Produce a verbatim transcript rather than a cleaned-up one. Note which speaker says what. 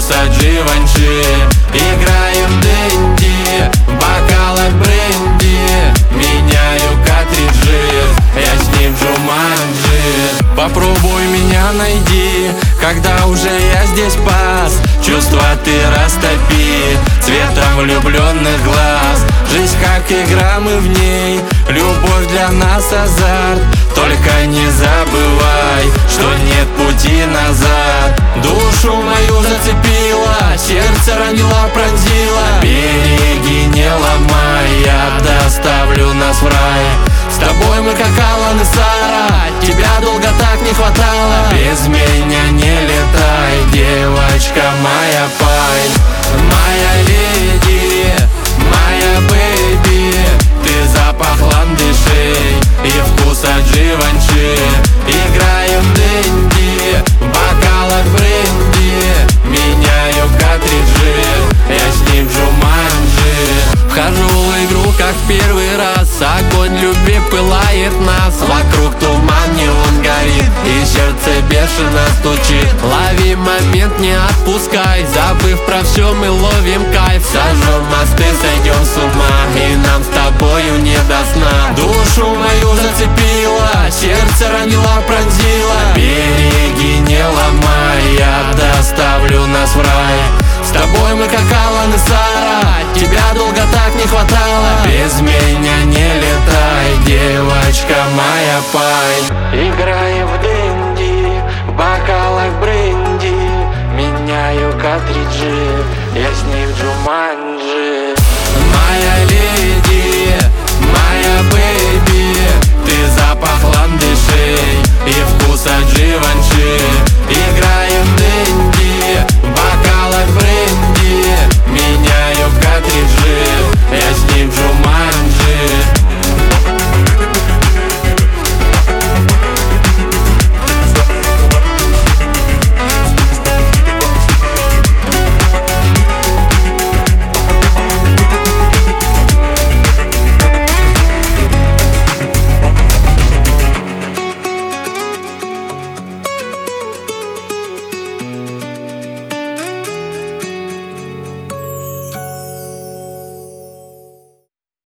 Speaker 1: вкуса Дживанши. Играем дэнди, в бокалах бренди, меняю картриджи, я с ним Джуманджи. Попробуй меня найди, когда уже я здесь пас. Чувства ты растопи цветом влюбленных глаз. Жизнь как игра, мы в ней, любовь для нас азарт. Только не забывай, что нет пути назад. Душу мою зацепила, сердце ранила, пронзила. Береги, не ломай, я доставлю нас в рай. С тобой мы как Алан и Сара, тебя долго так не хватало. Без меня не летай, девочка моя пай. Моя леди, моя бэйби, ты запах ландышей и вкуса Дживанши. Играем дэнди, в бокалах бренди, меняю картриджи, я с ним Джуманджи. Вхожу в игру как первый раз, огонь любви пылает нас. Вокруг туман, неон горит и сердце бешено стучит. Лови момент, не отпускай, забыв про все, мы ловим кайф. Сожжем мосты, сойдем с ума, и нам с тобою не до сна. Душу мою зацепила, сердце ранила, пронзила. Береги, не ломай, я доставлю нас в рай. С тобой мы как Алан и Сара, тебя долго так не хватало. Без меня не летай, девочка моя пай. Играем в дэнди, в бокалах бренди, меняю картриджи, я с ним Джуманджи.